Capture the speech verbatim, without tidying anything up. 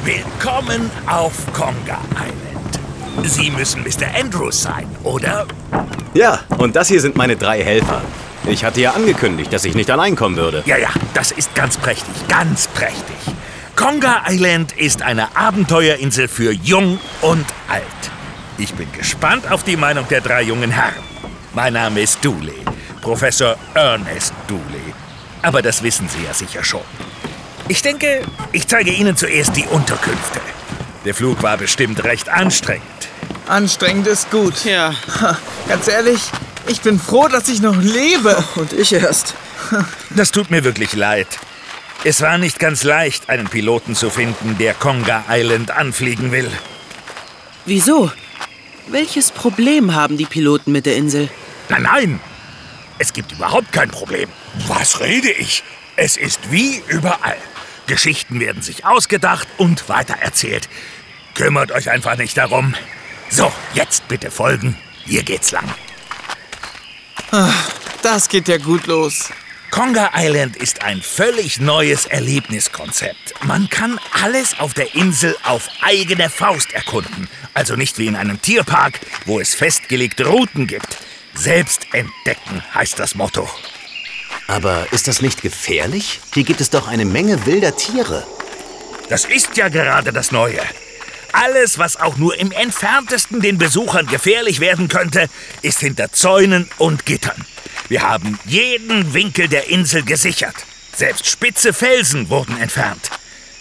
Willkommen auf Conga Island. Sie müssen Mister Andrews sein, oder? Ja, und das hier sind meine drei Helfer. Ich hatte ja angekündigt, dass ich nicht allein kommen würde. Ja, ja, das ist ganz prächtig, ganz prächtig. Conga Island ist eine Abenteuerinsel für Jung und Alt. Ich bin gespannt auf die Meinung der drei jungen Herren. Mein Name ist Dooley, Professor Ernest Dooley. Aber das wissen Sie ja sicher schon. Ich denke, ich zeige Ihnen zuerst die Unterkünfte. Der Flug war bestimmt recht anstrengend. Anstrengend ist gut. Ja. Ganz ehrlich, ich bin froh, dass ich noch lebe. Und ich erst. Das tut mir wirklich leid. Es war nicht ganz leicht, einen Piloten zu finden, der Conga Island anfliegen will. Wieso? Welches Problem haben die Piloten mit der Insel? Nein, nein, es gibt überhaupt kein Problem. Was rede ich? Es ist wie überall. Geschichten werden sich ausgedacht und weitererzählt. Kümmert euch einfach nicht darum. So, jetzt bitte folgen. Hier geht's lang. Das geht ja gut los. Conga Island ist ein völlig neues Erlebniskonzept. Man kann alles auf der Insel auf eigene Faust erkunden. Also nicht wie in einem Tierpark, wo es festgelegte Routen gibt. Selbst entdecken heißt das Motto. Aber ist das nicht gefährlich? Hier gibt es doch eine Menge wilder Tiere. Das ist ja gerade das Neue. Alles, was auch nur im Entferntesten den Besuchern gefährlich werden könnte, ist hinter Zäunen und Gittern. Wir haben jeden Winkel der Insel gesichert. Selbst spitze Felsen wurden entfernt.